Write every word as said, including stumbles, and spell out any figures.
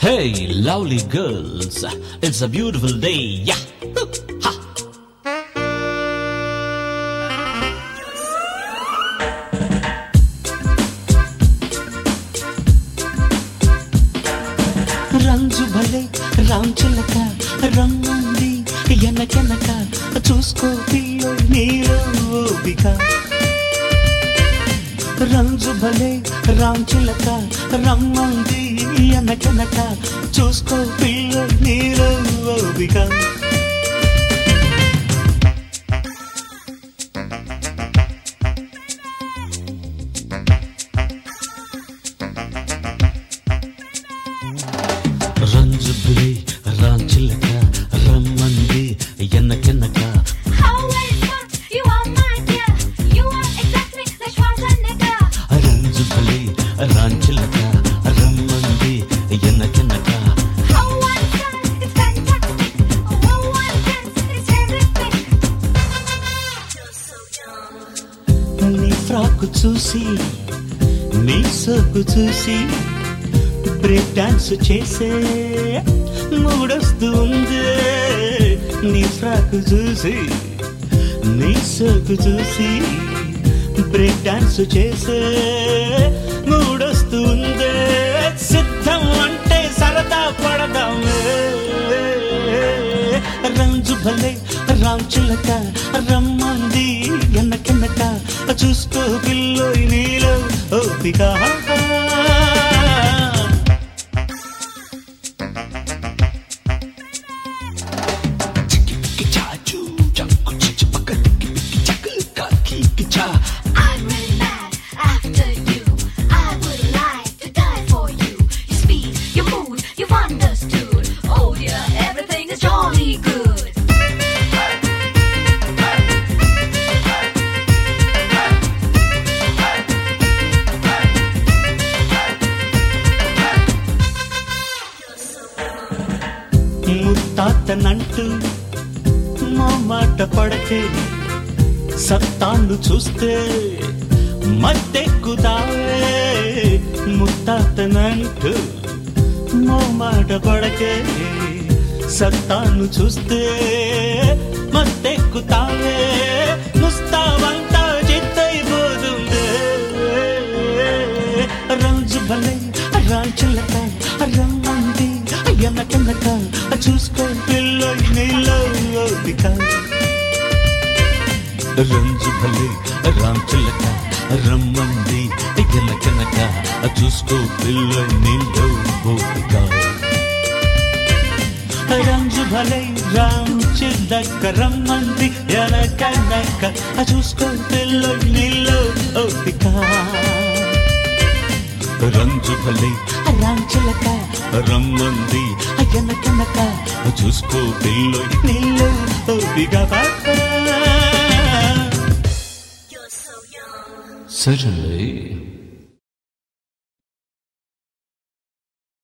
Hey, lovely girls, it's a beautiful day. Yeah. Ha. రంజు భలే రాంచిలక రమ్మంది ఎనకెనక చూసుకో పిల్లో నీలో ఓపిక. రంజు భలే రాంచిలక రమ్మంది ఎనకెనక చూసుకో పిల్లో నీలో ఓపిక. రంజు భలే రాంచిలక రమ్మంది ఎనకెనక రంజు భలే రాంచిలక రమ్మంది ఎనకెనక నీ ఫ్రాకు చూసి నీ సోకు చూసి బ్రేక్ డాన్స్ చేసే మూడొస్తుంది. నీ ఫ్రాకు చూసి నీ సోకు చూసి బ్రేక్ డాన్స్ చేసే మూడొస్తుంది. సిద్ధం అంటే సరదా పడదామే. రంజు భలే రాంచిలక రమ్మంది ఎనకెనక చూసుకో పిల్లో నీలో ఓపిక. I'm really mad after you. I would like to die for you. Your speed, your mood, you've understood. Oh dear, everything is jolly good. ముత్తాతనంటూ మా మాట పడకే, సత్తాను చూస్తే మత్తెక్కుతావే. ముత్తాతనంటూ మా మాట పడకే, సత్తాను చూస్తే మత్తెక్కుతావే. ముస్తావంతా చిత్తైపోతుంది. రంజు భలే రాంచిలక రమ్మంది ఎనకెనక చూసుకో పిల్లో నీలో ఓపిక. రంజు భలే రాంచిలక రమ్మంది ఎనకెనక చూసుకో పిల్ల నీలో ఓపిక. రంజు భలే రాంచిలక రమ్మంది ఎనకెనక చూసుకో పిల్ల నీలో ఓపిక. రంజు భలే రాంచిలక రమ్మంది ఎనకెనక చూసుకో పిల్ల నీలో ఓపిక. You're so young. Certainly.